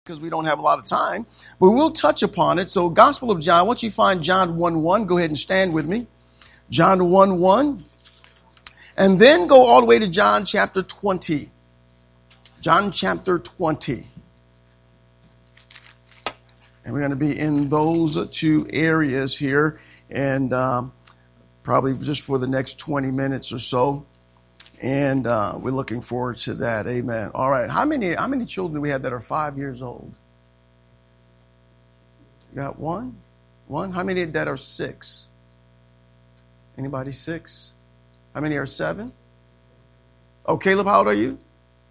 because we don't have a lot of time, but we'll touch upon it. So Gospel of John, once you find John 1:1, go ahead and stand with me. John 1:1. And then go all the way to John chapter 20. John chapter 20. And we're going to be in those two areas here, and probably just for the next 20 minutes or so. And we're looking forward to that. Amen. All right. How many children do we have that are 5 years old? You got one? One? How many that are 6? Anybody 6? How many are 7? Oh, Caleb, how old are you?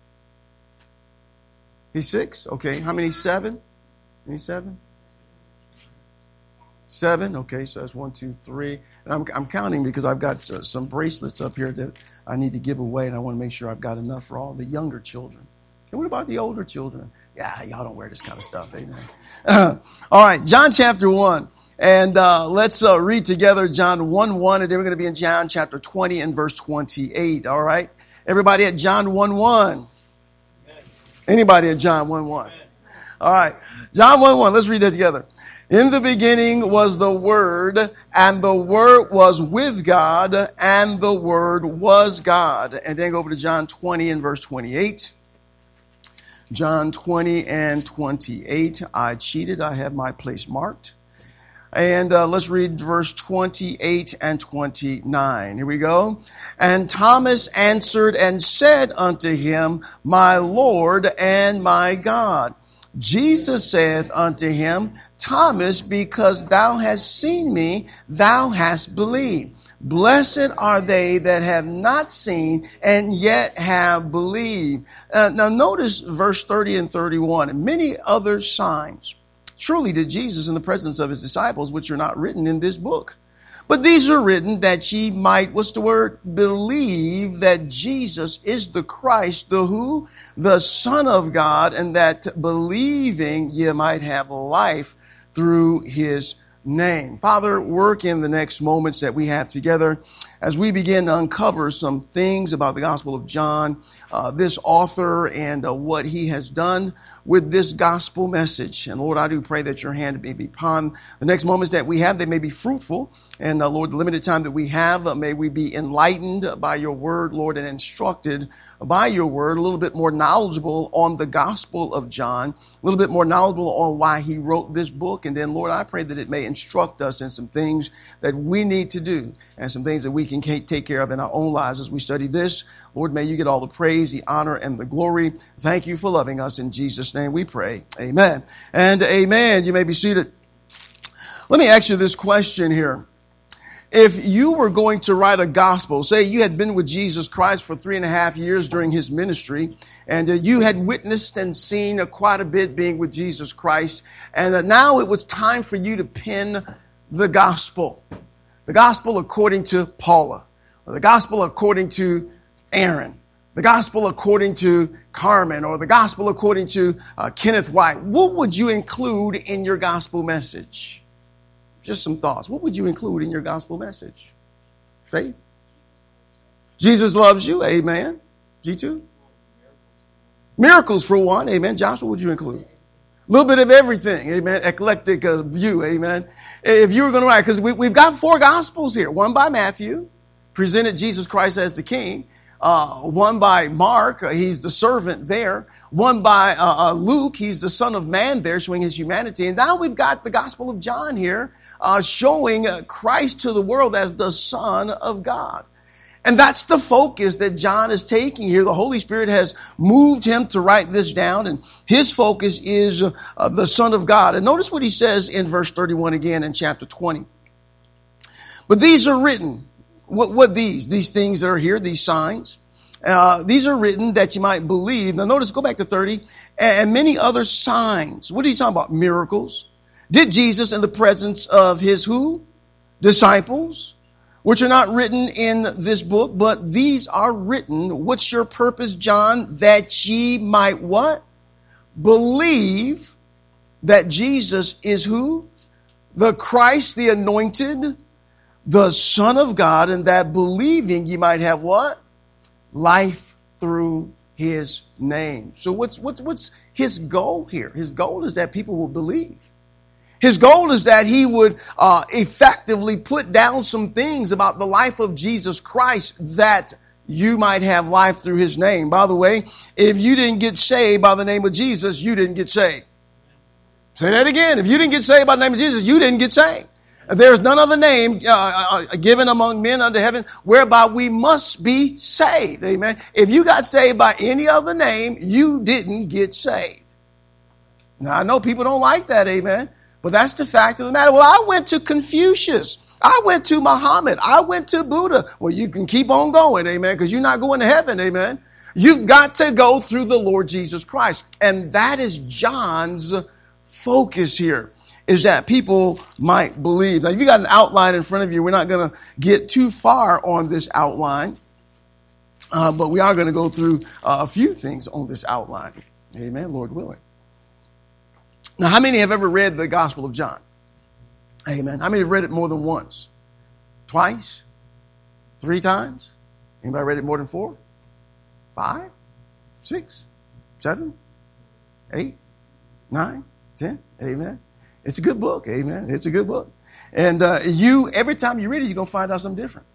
He's 6? Okay. How many 7? Any 7? 7. Okay, so that's 1, 2, 3. And I'm counting because I've got some bracelets up here that I need to give away, and I want to make sure I've got enough for all the younger children. And what about the older children? Yeah, y'all don't wear this kind of stuff, amen. All right, John chapter 1. And let's read together John 1:1, and then we're going to be in John chapter 20 and verse 28. All right, everybody at John 1:1. Anybody at John 1:1? All right, John 1:1. Let's read that together. In the beginning was the Word, and the Word was with God, and the Word was God. And then go over to John 20 and verse 28. John 20 and 28. I cheated. I have my place marked. And let's read verse 28 and 29. Here we go. And Thomas answered and said unto him, My Lord and my God. Jesus saith unto him, Thomas, because thou hast seen me, thou hast believed. Blessed are they that have not seen and yet have believed. Now notice verse 30 and 31. And many other signs truly did Jesus in the presence of his disciples, which are not written in this book. But these are written that ye might, what's the word? Believe that Jesus is the Christ, the who? The Son of God, and that believing ye might have life through his name. Father, work in the next moments that we have together as we begin to uncover some things about the Gospel of John, this author and what he has done with this gospel message. And Lord, I do pray that your hand may be upon the next moments that we have. They may be fruitful. And Lord, the limited time that we have, may we be enlightened by your word, Lord, and instructed by your word, a little bit more knowledgeable on the Gospel of John, a little bit more knowledgeable on why he wrote this book. And then, Lord, I pray that it may instruct us in some things that we need to do and some things that we can take care of in our own lives as we study this. Lord, may you get all the praise, the honor, and the glory. Thank you for loving us. In Jesus' name we pray. Amen and amen. You may be seated. Let me ask you this question here. If you were going to write a gospel, say you had been with Jesus Christ for 3.5 years during his ministry, and you had witnessed and seen quite a bit being with Jesus Christ, and now it was time for you to pen the gospel according to Paula, or the gospel according to Aaron, the gospel according to Carmen, or the gospel according to Kenneth White. What would you include in your gospel message? Just some thoughts. What would you include in your gospel message? Faith? Jesus loves you. Amen. G2? Miracles for one. Amen. Josh, what would you include? A little bit of everything. Amen. Eclectic view. Amen. If you were going to write, because we've got 4 gospels here. One by Matthew, presented Jesus Christ as the king. One by Mark, he's the servant there. One by Luke, he's the Son of Man there, showing his humanity. And now we've got the Gospel of John here, showing Christ to the world as the Son of God. And that's the focus that John is taking here. The Holy Spirit has moved him to write this down, and his focus is the Son of God. And notice what he says in verse 31 again in chapter 20. But these are written. What these things that are here, these signs, these are written that you might believe. Now notice, go back to 30, and many other signs. What are you talking about? Miracles. Did Jesus in the presence of his who? Disciples, which are not written in this book, but these are written. What's your purpose, John? That ye might what? Believe that Jesus is who? The Christ, the anointed, the Son of God, and that believing ye might have what? Life through his name. So what's his goal here. His goal is that people will believe. His goal is that he would effectively put down some things about the life of Jesus Christ that you might have life through his name. By the way, if you didn't get saved by the name of Jesus, you didn't get saved. Say that again. If you didn't get saved by the name of Jesus, you didn't get saved. There is none other name given among men under heaven whereby we must be saved. Amen. If you got saved by any other name, you didn't get saved. Now, I know people don't like that. Amen. But that's the fact of the matter. Well, I went to Confucius. I went to Muhammad. I went to Buddha. Well, you can keep on going, amen, because you're not going to heaven, amen. You've got to go through the Lord Jesus Christ. And that is John's focus here, is that people might believe. Now, if you got an outline in front of you, we're not going to get too far on this outline, but we are going to go through a few things on this outline. Amen, Lord willing. Now, how many have ever read the Gospel of John? Amen. How many have read it more than once? Twice? 3 times? Anybody read it more than 4? 5? 6? 7? 8? 9? 10? Amen. It's a good book. Amen. It's a good book. And every time you read it, you're going to find out something different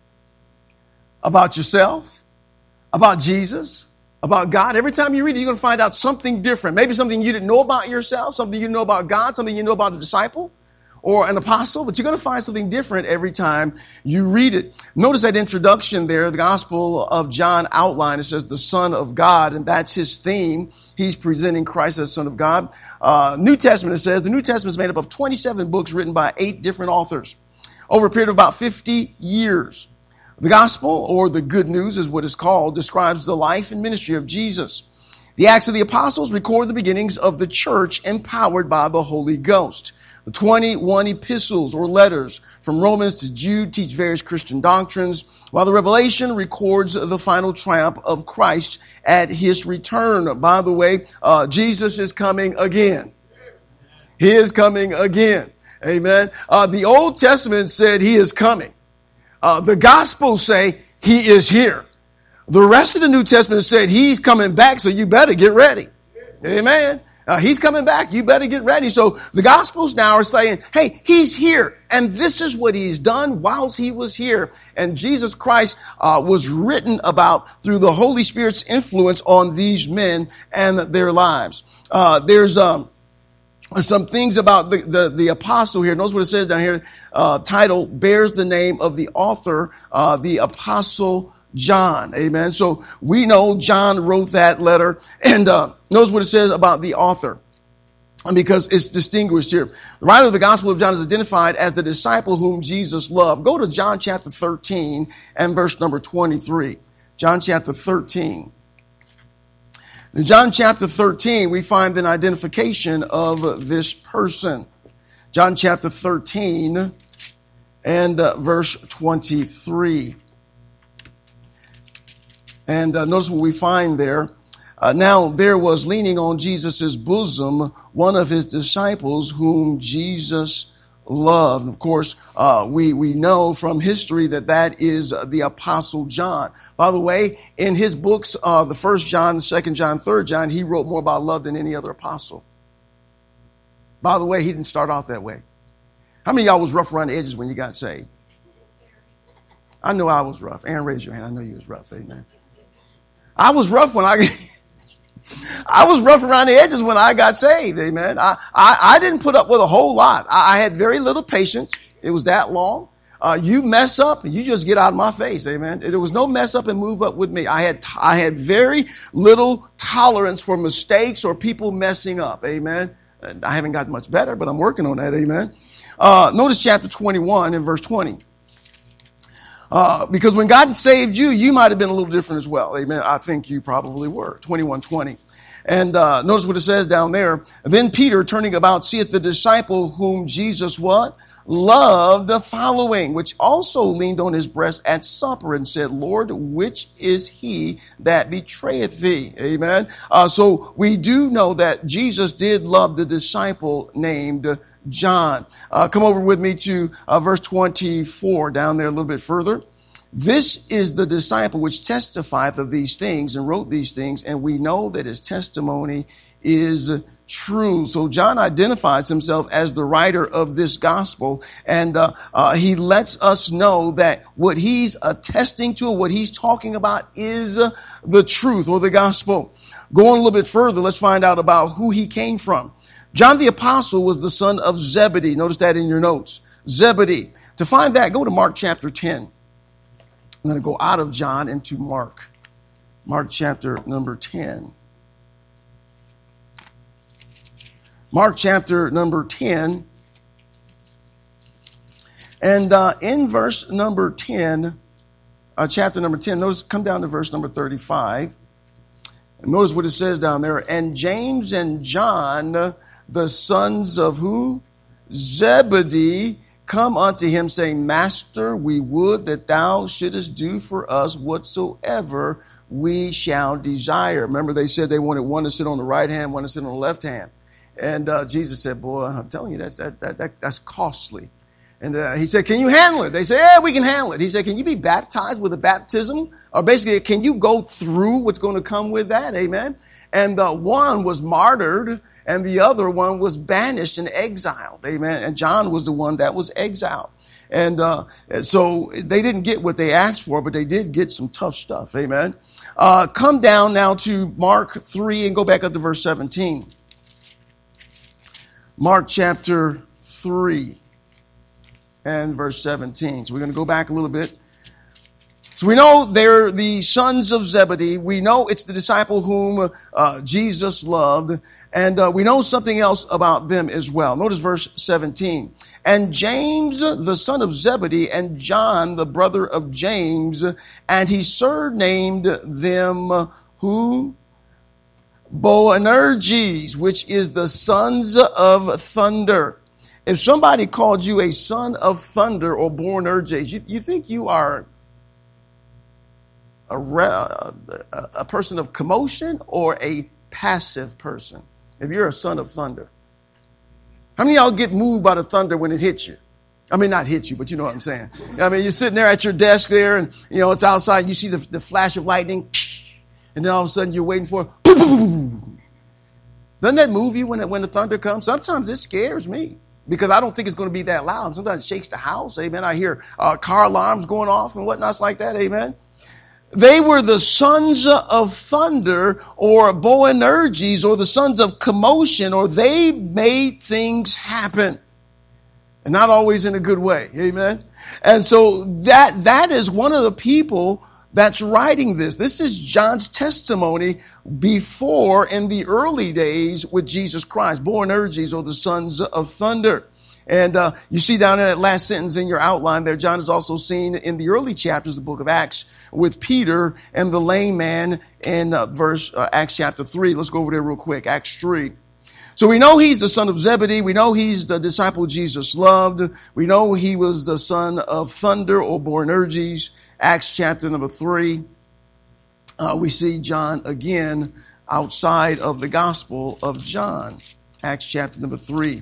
about yourself, about Jesus, about God. Every time you read it, you're going to find out something different. Maybe something you didn't know about yourself, something you know about God, something you know about a disciple or an apostle, but you're going to find something different every time you read it. Notice that introduction there, the Gospel of John outline. It says the Son of God, and that's his theme. He's presenting Christ as Son of God. New Testament, it says, the New Testament is made up of 27 books written by 8 different authors over a period of about 50 years. The gospel, or the good news is what it's called, describes the life and ministry of Jesus. The Acts of the Apostles record the beginnings of the church empowered by the Holy Ghost. The 21 epistles or letters from Romans to Jude teach various Christian doctrines, while the Revelation records the final triumph of Christ at his return. By the way, Jesus is coming again. He is coming again. Amen. The Old Testament said he is coming. The Gospels say he is here. The rest of the New Testament said he's coming back, so you better get ready. Amen. He's coming back. You better get ready. So the Gospels now are saying, hey, he's here. And this is what he's done whilst he was here. And Jesus Christ was written about through the Holy Spirit's influence on these men and their lives. There's some things about the apostle here. Notice what it says down here. Title bears the name of the author, the Apostle John. Amen. So we know John wrote that letter. And notice what it says about the author, because it's distinguished here. The writer of the Gospel of John is identified as the disciple whom Jesus loved. Go to John chapter 13 and verse number 23. John chapter 13. In John chapter 13, we find an identification of this person. John chapter 13 and verse 23. And notice what we find there. Now there was leaning on Jesus' bosom one of his disciples whom Jesus loved. And of course, we know from history that is the Apostle John. By the way, in his books, the 1st John, 2nd John, 3rd John, he wrote more about love than any other apostle. By the way, he didn't start off that way. How many of y'all was rough around the edges when you got saved? I know I was rough. Aaron, raise your hand. I know you was rough. Amen. I was rough when I was rough around the edges when I got saved. Amen. I didn't put up with a whole lot. I had very little patience. It was that long. You mess up and you just get out of my face. Amen. There was no mess up and move up with me. I had very little tolerance for mistakes or people messing up. Amen. I haven't gotten much better, but I'm working on that. Amen. Notice chapter 21 and verse 20. Because when God saved you, you might have been a little different as well. Amen. I think you probably were. 21:20. And notice what it says down there. Then Peter, turning about, seeth the disciple whom Jesus what? Loved, following, which also leaned on his breast at supper and said, Lord, which is he that betrayeth thee? Amen. So we do know that Jesus did love the disciple named John. Come over with me to verse 24, down there a little bit further. This is the disciple which testifieth of these things and wrote these things, and we know that his testimony is true. So John identifies himself as the writer of this gospel, and he lets us know that what he's attesting to, what he's talking about, is the truth or the gospel. Going a little bit further, let's find out about who he came from. John the Apostle was the son of Zebedee. Notice that in your notes. Zebedee. To find that, go to Mark chapter 10. I'm going to go out of John into Mark. Mark chapter number 10. Mark chapter number 10. And in verse number 10, chapter number 10, notice, come down to verse number 35. And notice what it says down there. And James and John, the sons of who? Zebedee, come unto him, saying, Master, we would that thou shouldest do for us whatsoever we shall desire. Remember, they said they wanted one to sit on the right hand, one to sit on the left hand. And Jesus said, boy, I'm telling you, that's costly. And he said, can you handle it? They said, yeah, we can handle it. He said, can you be baptized with a baptism? Or basically, can you go through what's going to come with that? Amen. And one was martyred and the other one was banished and exiled. Amen. And John was the one that was exiled. And so they didn't get what they asked for, but they did get some tough stuff. Amen. Come down now to Mark 3 and go back up to verse 17. Mark chapter 3 and verse 17. So we're going to go back a little bit. So we know they're the sons of Zebedee. We know it's the disciple whom Jesus loved. And we know something else about them as well. Notice verse 17. And James, the son of Zebedee, and John, the brother of James, and he surnamed them who? Boanerges, which is the sons of thunder. If somebody called you a son of thunder or Boanerges, you think you are a person of commotion or a passive person? If you're a son of thunder. How many of y'all get moved by the thunder when it hits you? I mean, not hit you, but you know what I'm saying. I mean, you're sitting there at your desk there and, you know, it's outside and you see the flash of lightning. And then all of a sudden you're waiting for, doesn't that move you when the thunder comes? Sometimes it scares me because I don't think it's going to be that loud. Sometimes it shakes the house. Amen. I hear car alarms going off and whatnot like that. Amen. They were the sons of thunder or Boanerges or the sons of commotion, or they made things happen. And not always in a good way. Amen. And so that is one of the people that's writing this. This is John's testimony before in the early days with Jesus Christ. Boanerges or the sons of thunder. And you see down in that last sentence in your outline there, John is also seen in the early chapters of the book of Acts with Peter and the lame man in Acts chapter 3. Let's go over there real quick. Acts 3. So we know he's the son of Zebedee. We know he's the disciple Jesus loved. We know he was the son of thunder or Boanerges. Acts chapter number 3. We see John again outside of the Gospel of John. Acts chapter number 3.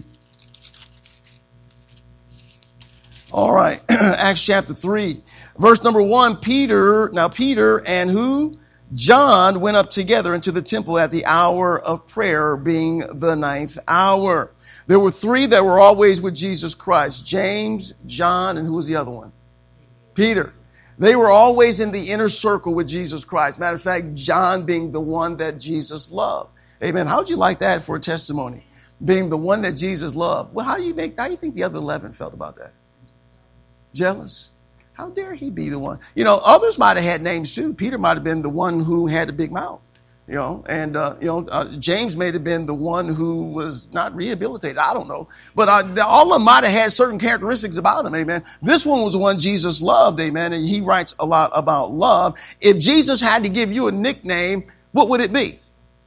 All right. Acts chapter 3. Verse number 1. Peter and who? John went up together into the temple at the hour of prayer, being the 9th hour. There were three that were always with Jesus Christ. James, John, and who was the other one? Peter. They were always in the inner circle with Jesus Christ. Matter of fact, John being the one that Jesus loved. Amen. How would you like that for a testimony? Being the one that Jesus loved. Well, how do you think the other 11 felt about that? Jealous? How dare he be the one? You know, others might have had names too. Peter might have been the one who had the big mouth, you know, and, James may have been the one who was not rehabilitated. I don't know. But all of them might have had certain characteristics about him, amen. This one was the one Jesus loved, amen, and he writes a lot about love. If Jesus had to give you a nickname, what would it be?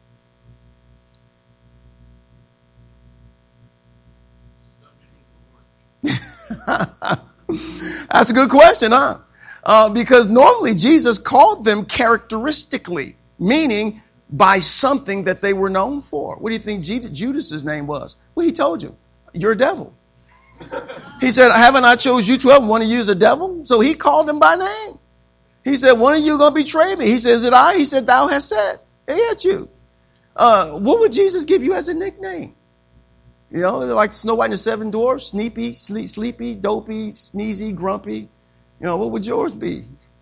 That's a good question, huh? Because normally Jesus called them characteristically, meaning by something that they were known for. What do you think Judas's name was? Well, he told you, you're a devil. He said, haven't I chose you 12? One of you is a devil? So he called him by name. He said, one of you going to betray me. He said, is it I? He said, thou hast said. He had you. what would Jesus give you as a nickname? You know, like Snow White and the Seven Dwarfs, sleepy, dopey, sneezy, grumpy. You know, what would yours be?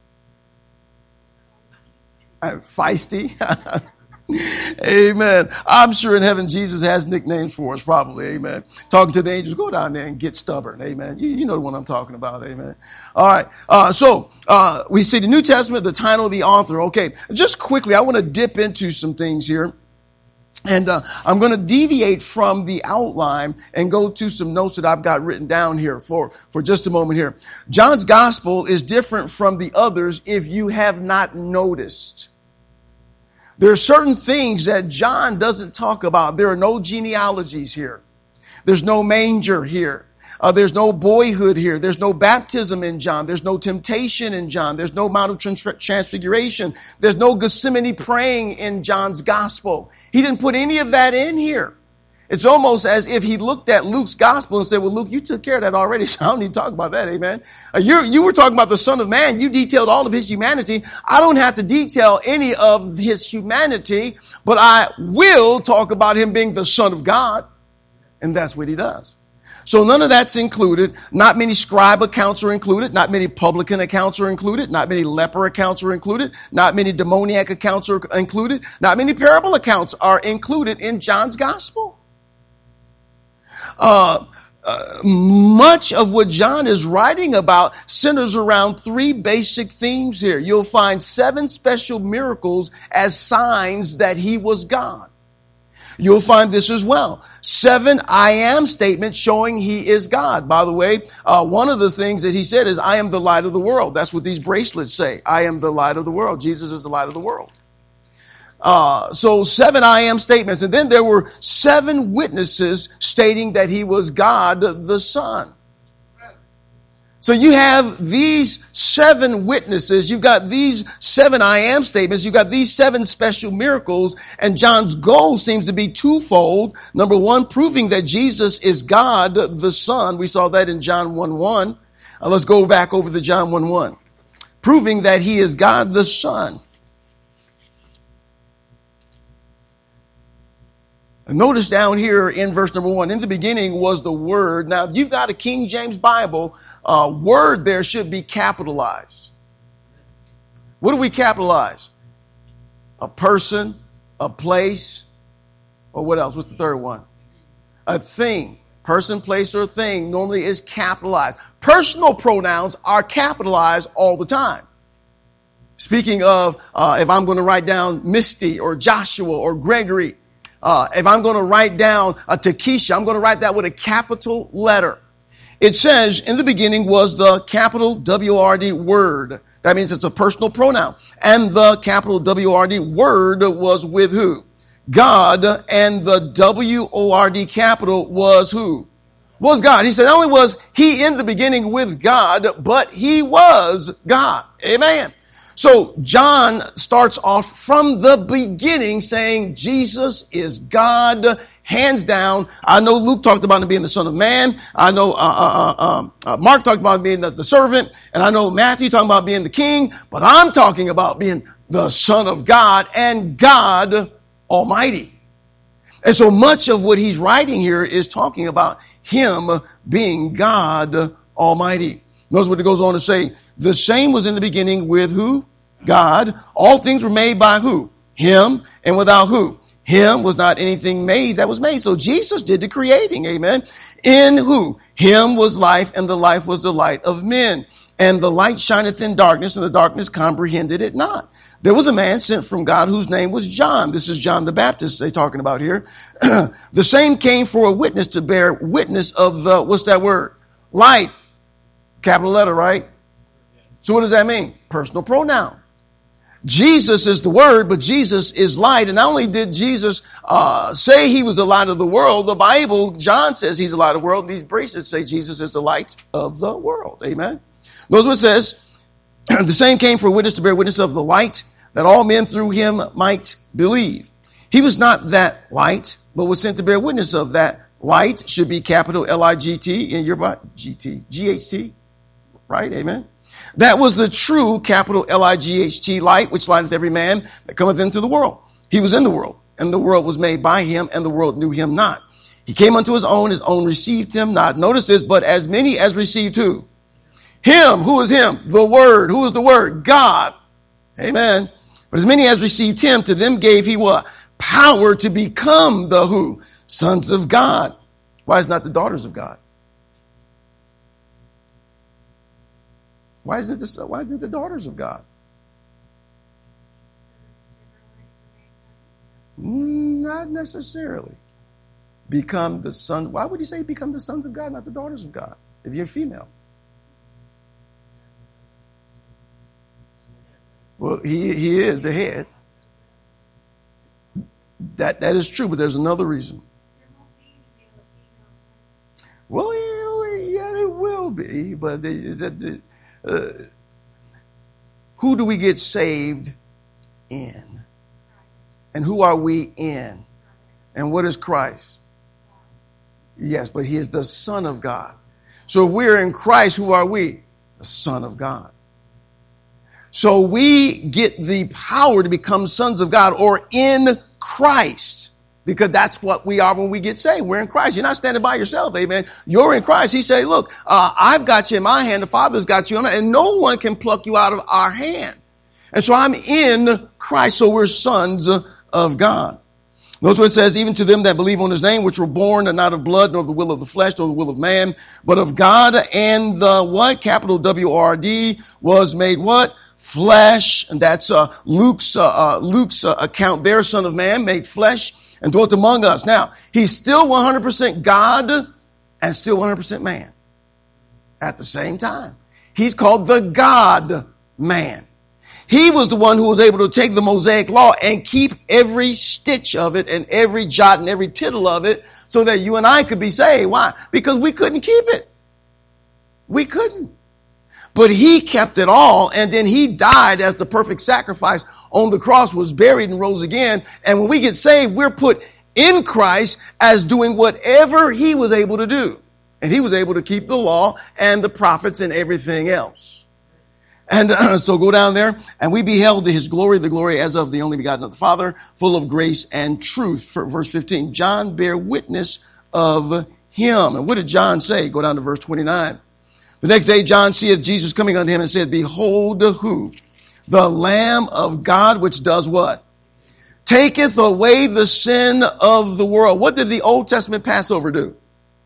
Feisty. Amen. I'm sure in heaven Jesus has nicknames for us, probably. Amen. Talking to the angels, go down there and get stubborn. Amen. You know the one I'm talking about. Amen. All right. So we see the New Testament, the title, the author. Okay. Just quickly, I want to dip into some things here. And I'm going to deviate from the outline and go to some notes that I've got written down here for just a moment here. John's gospel is different from the others if you have not noticed. There are certain things that John doesn't talk about. There are no genealogies here. There's no manger here. There's no boyhood here. There's no baptism in John. There's no temptation in John. There's no Mount of Transfiguration. There's no Gethsemane praying in John's gospel. He didn't put any of that in here. It's almost as if he looked at Luke's gospel and said, well, Luke, you took care of that already, so I don't need to talk about that, amen. You were talking about the Son of Man. You detailed all of his humanity. I don't have to detail any of his humanity, but I will talk about him being the Son of God. And that's what he does. So none of that's included. Not many scribe accounts are included. Not many publican accounts are included. Not many leper accounts are included. Not many demoniac accounts are included. Not many parable accounts are included in John's gospel. Much of what John is writing about centers around three basic themes here. You'll find 7 special miracles as signs that he was God. You'll find this as well. 7 I am statements showing he is God. By the way, one of the things that he said is, I am the light of the world. That's what these bracelets say. I am the light of the world. Jesus is the light of the world. So 7 I am statements. And then there were 7 witnesses stating that he was God the Son. So you have these 7 witnesses. You've got these 7 I am statements. You've got these 7 special miracles. And John's goal seems to be twofold. Number 1, proving that Jesus is God the Son. We saw that in John 1:1. Let's go back over to John 1:1. Proving that he is God the Son. Notice down here in verse number 1, in the beginning was the Word. Now, if you've got a King James Bible, word there should be capitalized. What do we capitalize? A person, a place, or what else? What's the third one? A thing. Person, place, or thing normally is capitalized. Personal pronouns are capitalized all the time. Speaking of, if I'm going to write down Misty or Joshua or Gregory, if I'm going to write down a Takesha, I'm going to write that with a capital letter. It says, in the beginning was the capital W-O-R-D Word. That means it's a personal pronoun. And the capital W-O-R-D Word was with who? God. And the W-O-R-D capital was who? Was God. He said, not only was he in the beginning with God, but he was God. Amen. So John starts off from the beginning saying Jesus is God, hands down. I know Luke talked about him being the Son of Man. I know Mark talked about him being the servant. And I know Matthew talking about being the king. But I'm talking about being the Son of God and God Almighty. And so much of what he's writing here is talking about him being God Almighty. Notice what it goes on to say. The same was in the beginning with who? God. All things were made by who? Him. And without who? Him was not anything made that was made. So Jesus did the creating. Amen. In who? Him was life, and the life was the light of men. And the light shineth in darkness, and the darkness comprehended it not. There was a man sent from God whose name was John. This is John the Baptist they're talking about here. The same came for a witness to bear witness of the, what's that word? Light. Capital letter, right? So what does that mean? Personal pronoun. Jesus is the Word, but Jesus is light. And not only did Jesus say he was the light of the world, the Bible, John says he's the light of the world. And these bracelets say Jesus is the light of the world. Amen. Notice what it says. The same came for a witness to bear witness of the light, that all men through him might believe. He was not that light, but was sent to bear witness of that light. Should be capital L-I-G-T in your Bible. G-T. G-H-T. Right? Amen. That was the true capital L-I-G-H-T light, which lighteth every man that cometh into the world. He was in the world. and the world was made by him, and the world knew him not. He came unto his own received him not. Notice this, but as many as received who? Him. Who is him? The Word. Who is the Word? God. Amen. But as many as received him, to them gave he what? Power to become the who? Sons of God. Why is not the daughters of God? Why is it the daughters of God? Not necessarily. Become the sons. Why would he say become the sons of God, not the daughters of God, if you're female? Well, he is the head. That is true, but there's another reason. Well, yeah, it will be, but who do we get saved in? And who are we in? And what is Christ? Yes, but he is the Son of God. So if we're in Christ, who are we? The Son of God. So we get the power to become sons of God, or in Christ, because that's what we are when we get saved. We're in Christ. You're not standing by yourself. Amen. You're in Christ. He said, look, I've got you in my hand. The Father's got you in my hand, and no one can pluck you out of our hand. And so I'm in Christ. So we're sons of God. Notice what it says, even to them that believe on his name, which were born not of blood, nor of the will of the flesh, nor the will of man, but of God. And the what? Capital W-R-D was made what? Flesh. And that's Luke's account there, Son of Man, made flesh and dwelt among us. Now, he's still 100% God and still 100% man at the same time. He's called the God-man. He was the one who was able to take the Mosaic law and keep every stitch of it and every jot and every tittle of it so that you and I could be saved. Why? Because we couldn't keep it. We couldn't. But he kept it all, and then he died as the perfect sacrifice on the cross, was buried and rose again. And when we get saved, we're put in Christ as doing whatever he was able to do. And he was able to keep the law and the prophets and everything else. And so go down there, and we beheld his glory, the glory as of the only begotten of the Father, full of grace and truth. For verse 15, John bare witness of him. And what did John say? Go down to verse 29. The next day John seeth Jesus coming unto him and said, behold who? The Lamb of God, which does what? Taketh away the sin of the world. What did the Old Testament Passover do?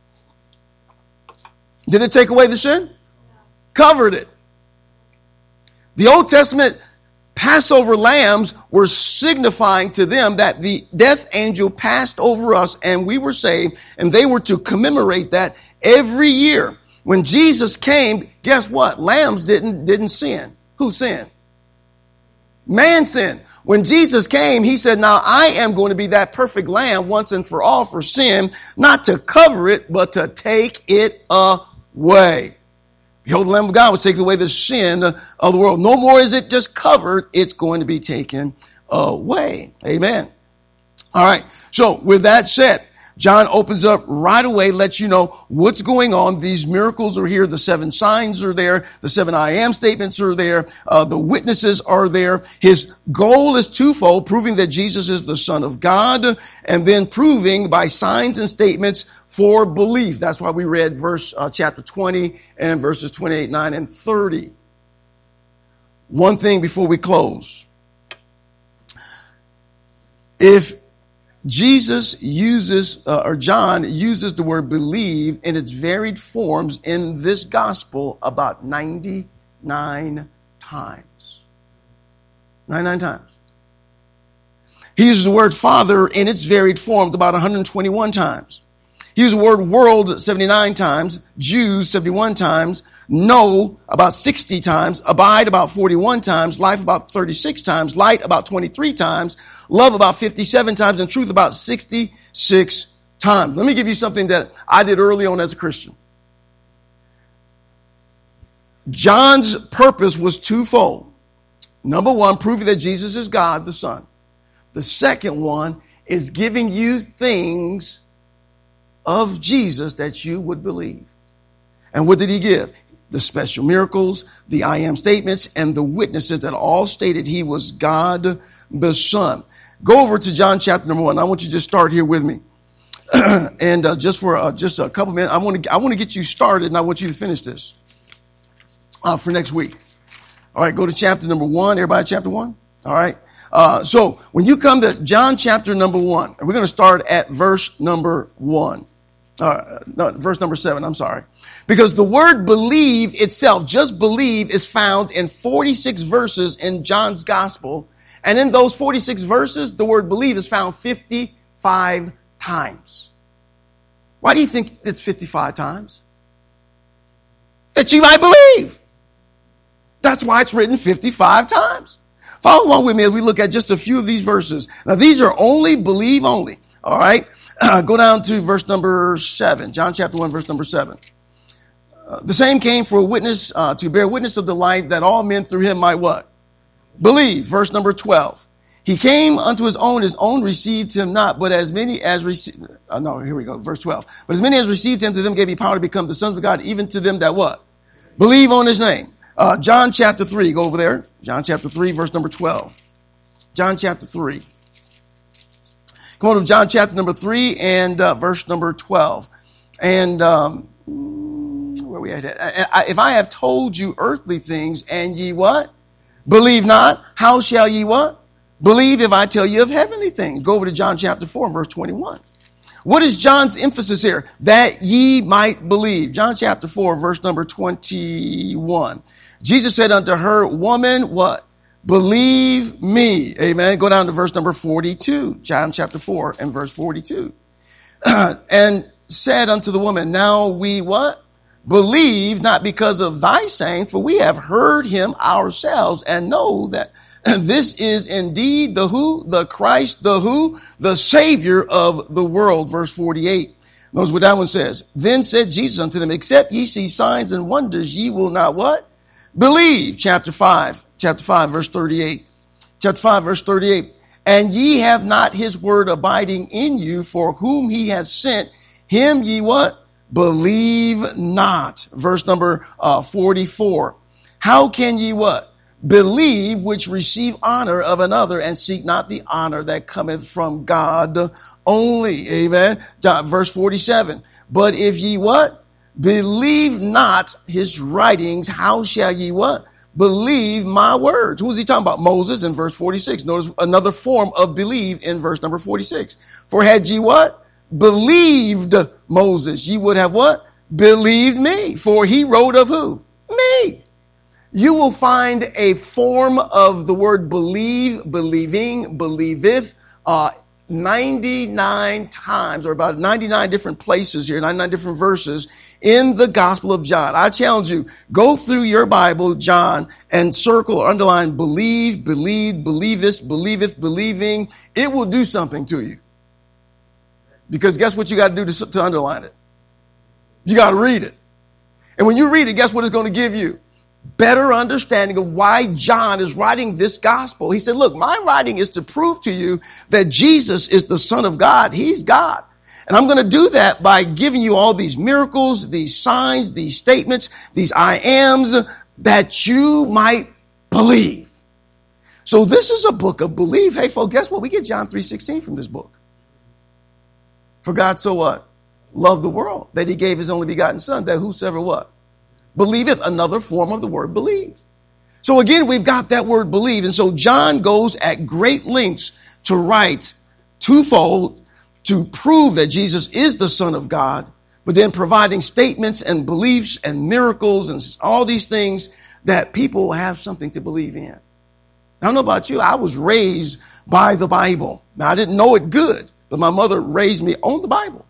Did it take away the sin? Covered it. The Old Testament Passover lambs were signifying to them that the death angel passed over us and we were saved, and they were to commemorate that every year. When Jesus came, guess what? Lambs didn't sin. Who sinned? Man sinned. When Jesus came, he said, now I am going to be that perfect lamb once and for all for sin, not to cover it, but to take it away. Behold, the Lamb of God which taketh away the sin of the world. No more is it just covered. It's going to be taken away. Amen. All right. So with that said, John opens up right away, lets you know what's going on. These miracles are here. The 7 signs are there. The 7 I am statements are there. The witnesses are there. His goal is twofold, proving that Jesus is the Son of God, and then proving by signs and statements for belief. That's why we read chapter 20 and verses 28, 9, and 30. One thing before we close. If Jesus uses, or John uses the word believe in its varied forms in this gospel about 99 times. 99 times. He uses the word Father in its varied forms about 121 times. He used the word world 79 times, Jews 71 times, know about 60 times, abide about 41 times, life about 36 times, light about 23 times, love about 57 times, and truth about 66 times. Let me give you something that I did early on as a Christian. John's purpose was twofold. Number one, proving that Jesus is God, the Son. The second one is giving you things of Jesus that you would believe. And what did he give? The special miracles, the I am statements, and the witnesses that all stated he was God the Son. Go over to John chapter number 1. I want you to just start here with me. And just for just a couple minutes, I want to get you started, and I want you to finish this for next week. All right, go to chapter number 1. Everybody, chapter 1? All right. So when you come to John chapter number 1, and we're going to start at verse number 1. No, verse number 7, I'm sorry. Because the word believe itself, just believe, is found in 46 verses in John's gospel. And in those 46 verses, the word believe is found 55 times. Why do you think it's 55 times? That you might believe. That's why it's written 55 times. Follow along with me as we look at just a few of these verses. Now, these are only believe only. All right. Go down to verse number 7. John chapter 1, verse number 7. The same came for a witness, to bear witness of the light, that all men through him might what? Believe. Verse number 12. He came unto his own received him not, but as many as received, here we go, verse 12. But as many as received him, to them gave he power to become the sons of God, even to them that what? Believe on his name. John chapter 3, go over there. John chapter 3, verse number 12. John chapter 3. Come on to John chapter number 3 and verse number 12. And where we at? If I have told you earthly things, and ye what? Believe not, how shall ye what? Believe if I tell you of heavenly things. Go over to John chapter 4 and verse 21. What is John's emphasis here? That ye might believe. John chapter 4, verse number 21. Jesus said unto her, woman, what? Believe me. Amen. Go down to verse number 42. John chapter 4 and verse 42. And said unto the woman, now we what? Believe not because of thy saying, for we have heard him ourselves and know that this is indeed the who? The Christ, the who? The Savior of the world. Verse 48. Notice what that one says. Then said Jesus unto them, except ye see signs and wonders, ye will not what? Believe. Chapter 5, verse 38. Chapter 5, verse 38. And ye have not his word abiding in you, for whom he hath sent, him ye what? Believe not. Verse number 44. How can ye what? Believe which receive honor of another, and seek not the honor that cometh from God only. Amen. Verse 47. But if ye what? Believe not his writings, how shall ye what? Believe my words. Who is he talking about? Moses in verse 46. Notice another form of believe in verse number 46. For had ye what? Believed Moses, ye would have what? Believed me. For he wrote of who? Me. You will find a form of the word believe, believing, believeth, 99 times, or about 99 different places here, 99 different verses in the Gospel of John. I challenge you, go through your Bible, John, and circle or underline believe, believed, believest, believeth, believing. It will do something to you. Because guess what you got to do to underline it? You got to read it. And when you read it, guess what it's going to give you? Better understanding of why John is writing this gospel. He said, look, my writing is to prove to you that Jesus is the Son of God. He's God. And I'm going to do that by giving you all these miracles, these signs, these statements, these I ams, that you might believe. So this is a book of belief. Hey, folks, guess what? We get John 3:16 from this book. For God so what? Loved the world, that he gave his only begotten son, that whosoever what? Believeth, another form of the word believe. So again, we've got that word believe. And so John goes at great lengths to write twofold to prove that Jesus is the Son of God, but then providing statements and beliefs and miracles and all these things that people have something to believe in. I don't know about you. I was raised by the Bible. Now, I didn't know it good, but my mother raised me on the Bible.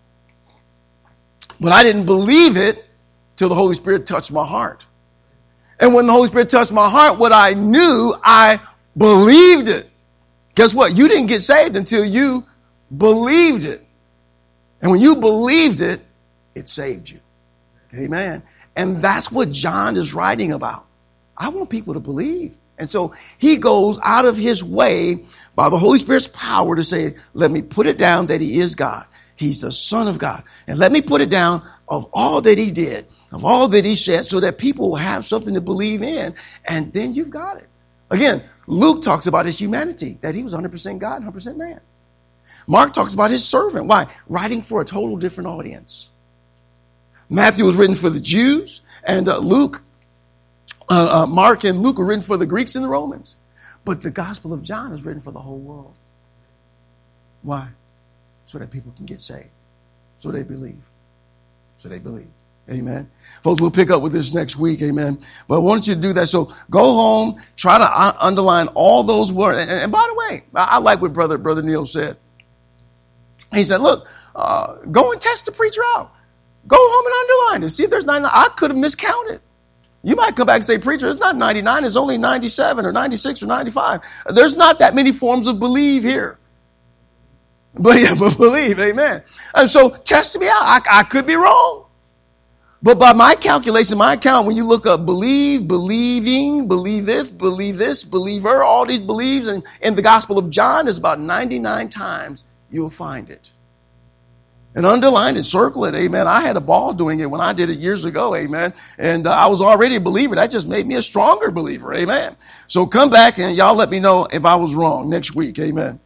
But I didn't believe it till the Holy Spirit touched my heart. And when the Holy Spirit touched my heart, what I knew, I believed it. Guess what? You didn't get saved until you believed it. And when you believed it, it saved you. Amen. And that's what John is writing about. I want people to believe. And so he goes out of his way by the Holy Spirit's power to say, let me put it down that he is God. He's the Son of God. And let me put it down of all that he did, of all that he said, so that people will have something to believe in. And then you've got it. Again, Luke talks about his humanity, that he was 100% God, 100% man. Mark talks about his servant. Why? Writing for a total different audience. Matthew was written for the Jews, and Mark and Luke were written for the Greeks and the Romans. But the Gospel of John is written for the whole world. Why? So that people can get saved. So they believe. So they believe. Amen. Folks, we'll pick up with this next week. Amen. But I want you to do that. So go home, try to underline all those words. And by the way, I like what Brother Neil said. He said, look, go and test the preacher out. Go home and underline it. See if there's 99. I could have miscounted. You might come back and say, preacher, it's not 99. It's only 97 or 96 or 95. There's not that many forms of believe here. But believe. Amen. And so test me out. I could be wrong. But by my calculation, my account, when you look up believe, believing, believeth, believe this, believer, all these believes in the Gospel of John is about 99 times you'll find it. And underline it, circle it, amen. I had a ball doing it when I did it years ago, amen. And I was already a believer. That just made me a stronger believer, amen. So come back and y'all let me know if I was wrong next week, amen.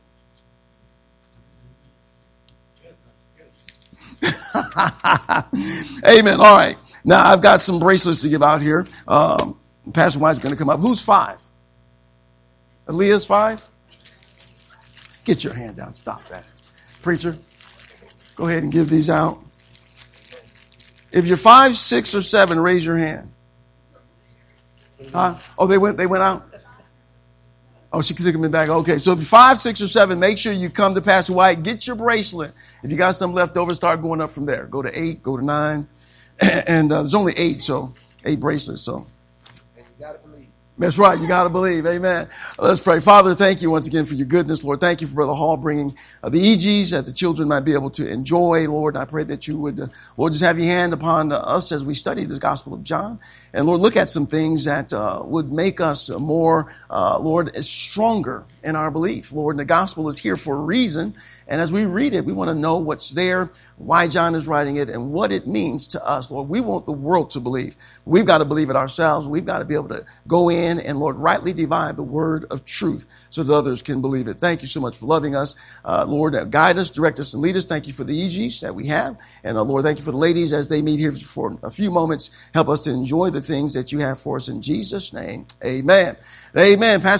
Amen. All right. Now I've got some bracelets to give out here. Pastor White's going to come up. Who's 5? Aaliyah's 5? Get your hand down. Stop that. Preacher, go ahead and give these out. If you're 5, 6, or 7, raise your hand. Huh? Oh, they went out? Oh, she took them back. Okay, so if you're 5, 6, or 7, make sure you come to Pastor White. Get your bracelet. If you got some left over, start going up from there. Go to 8, go to 9. And there's only 8, so 8 bracelets. So and you gotta believe. That's right. You got to believe. Amen. Let's pray. Father, thank you once again for your goodness, Lord. Thank you for Brother Hall bringing the EGs that the children might be able to enjoy, Lord. I pray that you would, Lord, just have your hand upon us as we study this Gospel of John. And, Lord, look at some things that would make us more, Lord, stronger in our belief. Lord, the Gospel is here for a reason. And as we read it, we want to know what's there, why John is writing it, and what it means to us. Lord, we want the world to believe. We've got to believe it ourselves. We've got to be able to go in and, Lord, rightly divide the word of truth so that others can believe it. Thank you so much for loving us. Lord, guide us, direct us, and lead us. Thank you for the EGs that we have. And, Lord, thank you for the ladies as they meet here for a few moments. Help us to enjoy the things that you have for us in Jesus' name. Amen. Amen. Pastor